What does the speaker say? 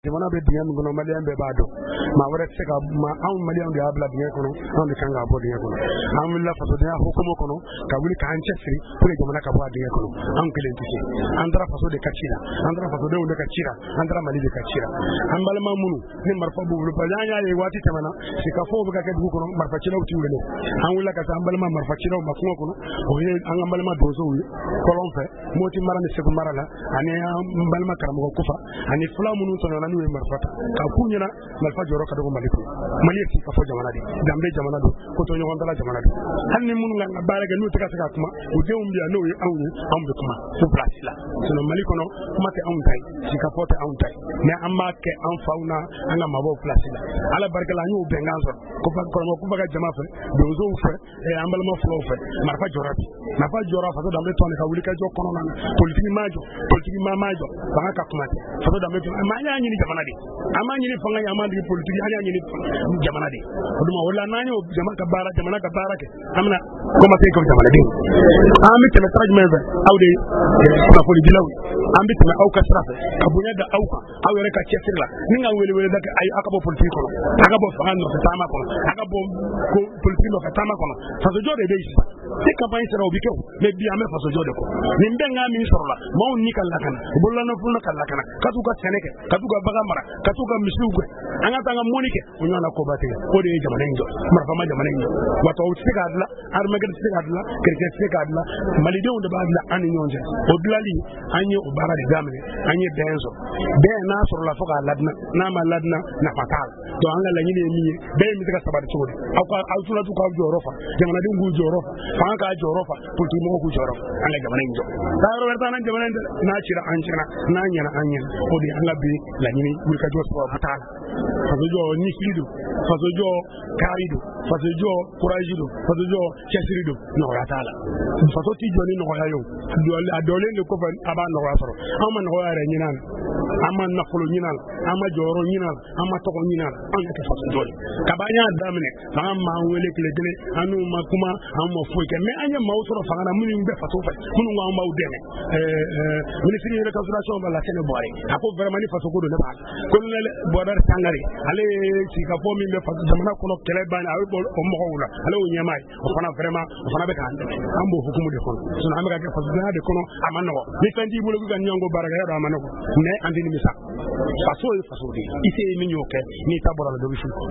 Jamana be diɲɛ min kɔnɔ maliyɛn bɛɛ b'a dɔn maa wɛrɛ tɛ se ka anw maliyɛnw de y'a bila diɲɛ kɔnɔ anw de kan k'a bɔ diɲɛ kɔnɔ an wulila fasodenya hukumu kɔnɔ ka wuli k'an cɛsiri pour que jamana ka bɔ a diɲɛ kɔnɔ anw kelen tɛ se an taara faso de ka ci la an taara fasodenw de ka ci la an taara Mali de ka ci la an balima minnu ni marifa b'u bolo parce que an y'a ye waati tɛmɛna sikafow bɛ ka kɛ dugu kɔnɔ marifacilaw t'u wele an wulila ka taa an balima marifacilaw ma kungo kɔnɔ o ye an ka balima donsow ye kɔlɔn fɛ Moti mara ni Segu mara la ani an balima karamɔgɔ Kufa ani fula minnu tɔɲɔna n'u ye marifa ta ka f'u ɲɛna marifa jɔyɔrɔ ka dɔgɔ Mali kɔnɔ Mali ye sikafo jamana de danbe jamana don kotoɲɔgɔntala jamana don hali ni minnu kan ka baara kɛ n'u tɛ ka se ka kuma u denw bi yan n'o ye anw ye anw bɛ kuma u place la sinon Mali kɔnɔ kuma tɛ anw ta ye sikafo tɛ anw ta ye mais an b'a kɛ an faw na an ka mabɔw place la Ala barika la an y'o bɛnkan sɔrɔ kɔrɔmɔ Kufa ka jama fɛ donsow fɛ an balima fulaw fɛ marifa jɔra bi marifa jɔra faso danbe tɔn ka wuli ka jɔ kɔnɔna na politiki ma jɔ politiki ma jɔ fanga ka kuma tɛ faso danbe tɔn mais an y'a ɲini jamana de an m'a ɲini fanga ye an m'a ɲini politiki an y'a ɲini jamana de o duma o la n'an y'o jamana ka baara kɛ an bɛna commencer comme jamanadenw an bɛ tɛmɛ sira jumɛn fɛ aw de kunnafonidilaw an bɛ tɛmɛ aw ka sira fɛ ka bonya da aw kan aw yɛrɛ ka cɛsiri la ni ka wele da ayi a ka bɔ politiki kɔnɔ a ka bɔ fanga nɔfɛ taama kɔnɔ a ka bɔ politiki nɔfɛ taama kɔnɔ fasojɔ de bɛ yen sisan ni campagne sera o bɛ kɛ o mais bi an bɛ fasojɔ de kɔ nin bɛnkan min sɔrɔla maaw ni ka lakana u bolola nafolo ka lakana ka t'u ka sɛnɛ kɛ ka t'u ka bagan mara ka t'u ka misiw gɛn an ka taa an ka mɔni kɛ o ɲɔgɔnna koba tigɛ o de ye jamana in jɔ marifama jamana in jɔ wa tubabu tɛ se k'a dilan armɛgɛri tɛ se k'a dilan kerecɛn tɛ se k'a dilan malidenw de b'a dilan an ni ɲɔgɔn cɛ o dilali an ye o baara de daminɛ an ye bɛn sɔrɔ bɛn n'a sɔrɔla fo k'a ladina n'a ma ladina nafa t'a la donc an ka laɲini ye min ye bɛn bɛ se ka sabati cogo di aw tunatu k'aw jɔyɔrɔ fa jamanadenw k'u jɔyɔrɔ fa fanga k'a jɔyɔrɔ fa politiki mɔgɔw k'u jɔyɔrɔ fa an ka jamana in jɔ taa yɔrɔ wɛrɛ t'an ka jamana in dɛ n'a cira an cira n'a ɲɛna an ɲɛna o de an ka bi laɲini wulikajɔ sababu t'a la fasojɔ nisiri don fasojɔ kari don fasojɔ kuraji don fasojɔ cɛsiri don nɔgɔya t'a la faso t'i jɔ ni nɔgɔya ye o a dɔlen de kɔfɛ a b'a nɔgɔya sɔrɔ an ma nɔgɔya yɛrɛ ɲini a la an ma nafolo ɲini a la an ma jɔyɔrɔ ɲini a la an ma tɔgɔ ɲini a la an y'a kɛ fasojɔ ye kaba an y'a daminɛ fanga m'an wele tile kelen an n'u ma kuma an ma foyi kɛ mais an ye maaw sɔrɔ fanga na minnu bɛ faso fɛ minnu ko an b'aw dɛmɛ ministre de réconciliation b'a la Sɛnɛ Buhari a ko vraiment ni faso ko don ne b'a la colonel Bɔdari Sangare ale ye sikafɔ min bɛ faso jamana kɔnɔ kɛlɛ ban a bɛ bɔ o mɔgɔw la ale y'o ɲɛmaa ye o fana vraiment o fana bɛ k'an dɛmɛ an b'o hukumu de kɔnɔ sinon an bɛ ka kɛ fasodenya de kɔnɔ a ma nɔgɔ ni fɛn t'i bolo k'i ka ɲɔgɔn ko baarakɛ yɔrɔ a ma nɔgɔ mais an tɛ nimisa faso ye faso de ye i se ye min y'o kɛ n'i ta bɔra la dɔ bɛ